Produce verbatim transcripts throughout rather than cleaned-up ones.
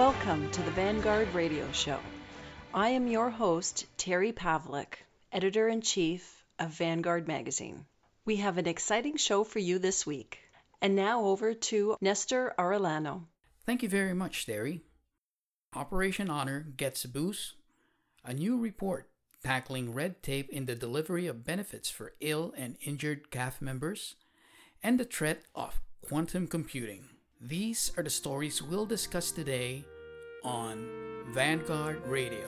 Welcome to the Vanguard Radio Show. I am your host, Terry Pavlik, Editor-in-Chief of Vanguard Magazine. We have an exciting show for you this week. And now over to Nestor Arellano. Thank you very much, Terry. Operation Honor gets a boost. A new report tackling red tape in the delivery of benefits for ill and injured C A F members, and the threat of quantum computing. These are the stories we'll discuss today on Vanguard Radio.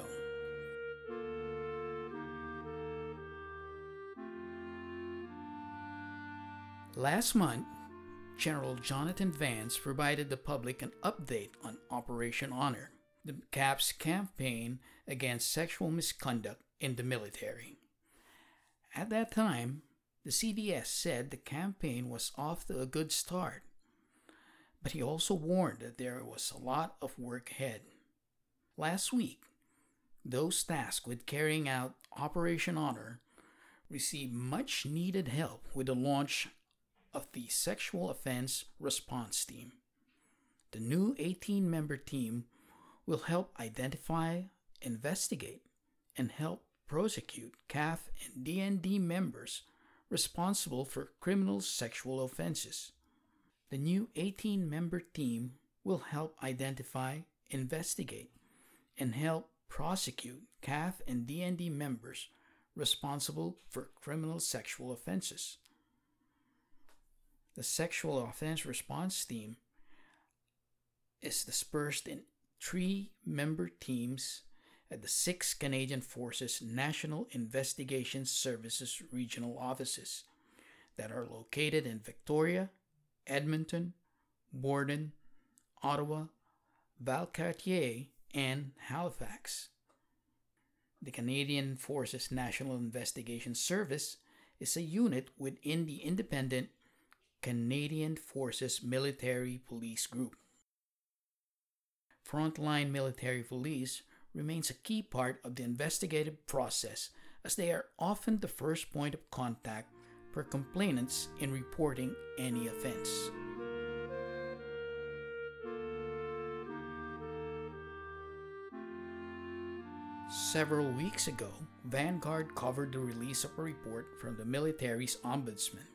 Last month, General Jonathan Vance provided the public an update on Operation Honor, the C A F's campaign against sexual misconduct in the military. At that time, the C D S said the campaign was off to a good start, but he also warned that there was a lot of work ahead. Last week, those tasked with carrying out Operation Honor received much needed help with the launch of the Sexual Offense Response Team. The new eighteen-member team will help identify, investigate, and help prosecute C A F and D N D members responsible for criminal sexual offenses. The new eighteen-member team will help identify, investigate, and help prosecute C A F and D N D members responsible for criminal sexual offenses. The Sexual Offense Response Team is dispersed in three member teams at the six Canadian Forces National Investigation Services regional offices that are located in Victoria, Edmonton, Borden, Ottawa, Valcartier, and Halifax. The Canadian Forces National Investigation Service is a unit within the independent Canadian Forces Military Police Group. Frontline military police remains a key part of the investigative process, as they are often the first point of contact for complainants in reporting any offense. Several weeks ago, Vanguard covered the release of a report from the military's ombudsman.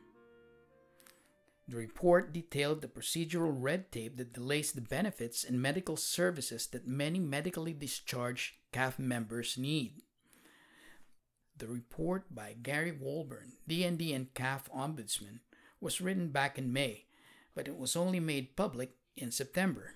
The report detailed the procedural red tape that delays the benefits and medical services that many medically discharged C A F members need. The report by Gary Wolburn, D N D and C A F Ombudsman, was written back in May, but it was only made public in September.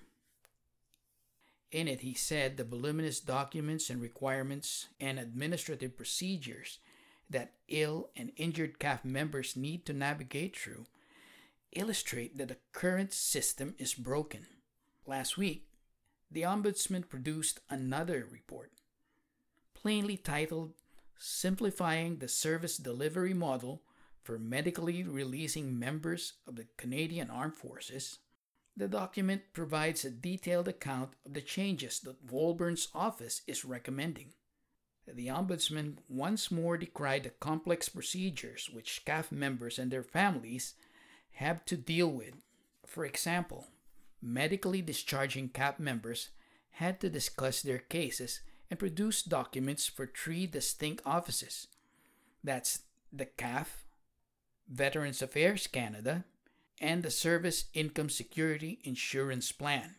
In it, he said the voluminous documents and requirements and administrative procedures that ill and injured C A F members need to navigate through illustrate that the current system is broken. Last week, the Ombudsman produced another report, plainly titled Simplifying the Service Delivery Model for Medically Releasing Members of the Canadian Armed Forces. The document provides a detailed account of the changes that Wolburn's office is recommending. The Ombudsman once more decried the complex procedures which C A F members and their families have to deal with. For example, medically discharging C A F members had to discuss their cases and produce documents for three distinct offices. That's the C A F, Veterans Affairs Canada, and the Service Income Security Insurance Plan.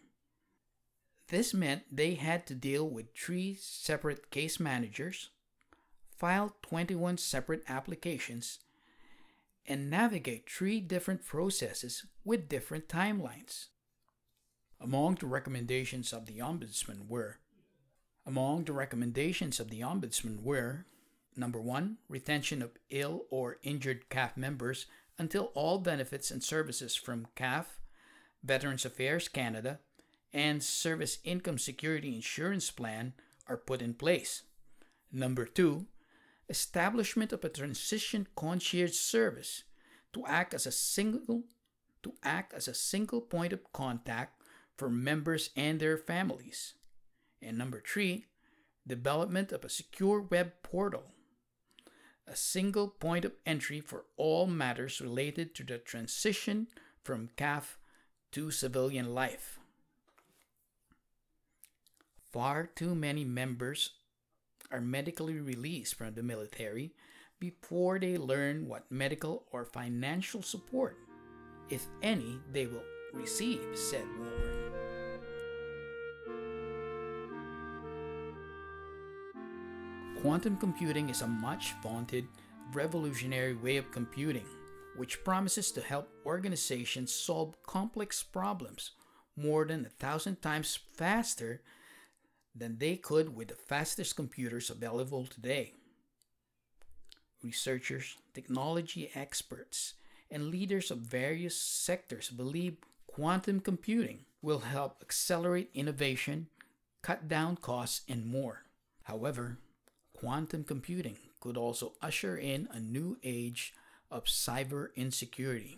This meant they had to deal with three separate case managers, file twenty-one separate applications, and navigate three different processes with different timelines. Among the recommendations of the Ombudsman were Among the recommendations of the Ombudsman were Number one, retention of ill or injured C A F members until all benefits and services from C A F, Veterans Affairs Canada, and Service Income Security Insurance Plan are put in place. Number two, establishment of a transition concierge service to act as a single to act as a single point of contact for members and their families. And number three, development of a secure web portal, a single point of entry for all matters related to the transition from C A F to civilian life. far too many members are medically released from the military before they learn what medical or financial support, if any, they will receive, said Warren. Quantum computing is a much vaunted, revolutionary way of computing, which promises to help organizations solve complex problems more than a thousand times faster than they could with the fastest computers available today. Researchers, technology experts, and leaders of various sectors believe quantum computing will help accelerate innovation, cut down costs, and more. However, quantum computing could also usher in a new age of cyber insecurity.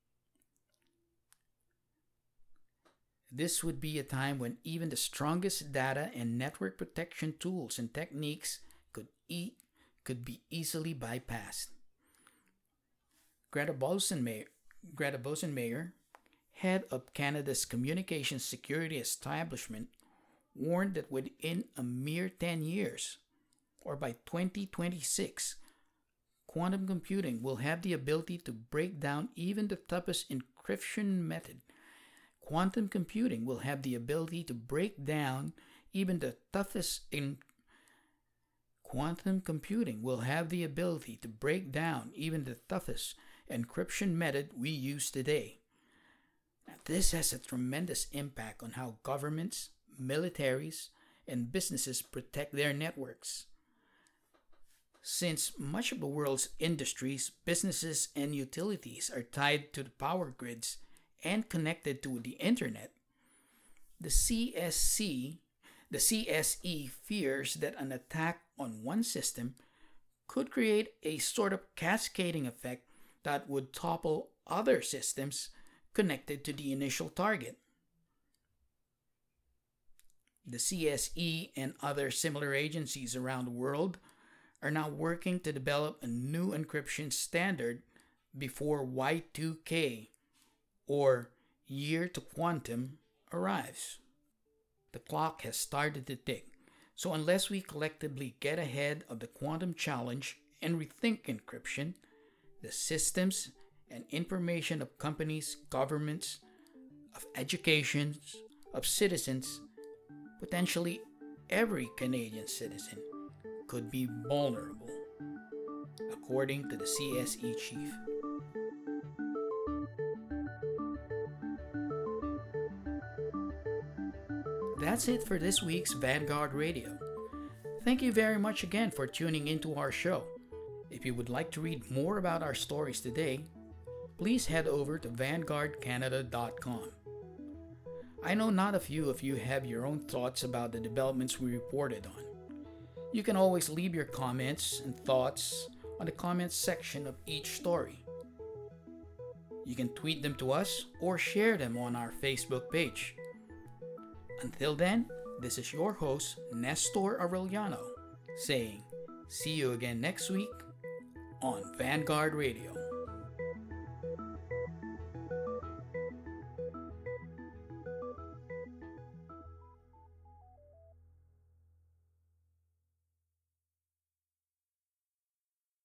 This would be a time when even the strongest data and network protection tools and techniques could, e- could be easily bypassed. Greta Bolsenmayer, Greta Bolsenmayer, head of Canada's Communications Security Establishment, warned that within a mere ten years, or by twenty twenty-six, quantum computing will have the ability to break down even the toughest encryption method. Quantum computing will have the ability to break down even the toughest in Quantum computing will have the ability to break down even the toughest encryption method we use today. Now, this has a tremendous impact on how governments, militaries, and businesses protect their networks. Since much of the world's industries, businesses, and utilities are tied to the power grids and connected to the internet, the C S C, the C S E fears that an attack on one system could create a sort of cascading effect that would topple other systems connected to the initial target. The C S E and other similar agencies around the world are now working to develop a new encryption standard before Y two K, or Year to Quantum, arrives. The clock has started to tick, so unless we collectively get ahead of the quantum challenge and rethink encryption, the systems and information of companies, governments, of education, of citizens, potentially every Canadian citizen, could be vulnerable, according to the C S E chief. That's it for this week's Vanguard Radio. Thank you very much again for tuning into our show. If you would like to read more about our stories today, please head over to vanguard canada dot com. I know not a few of you have your own thoughts about the developments we reported on. You can always leave your comments and thoughts on the comments section of each story. You can tweet them to us or share them on our Facebook page. Until then, this is your host, Nestor Aureliano, saying, see you again next week on Vanguard Radio.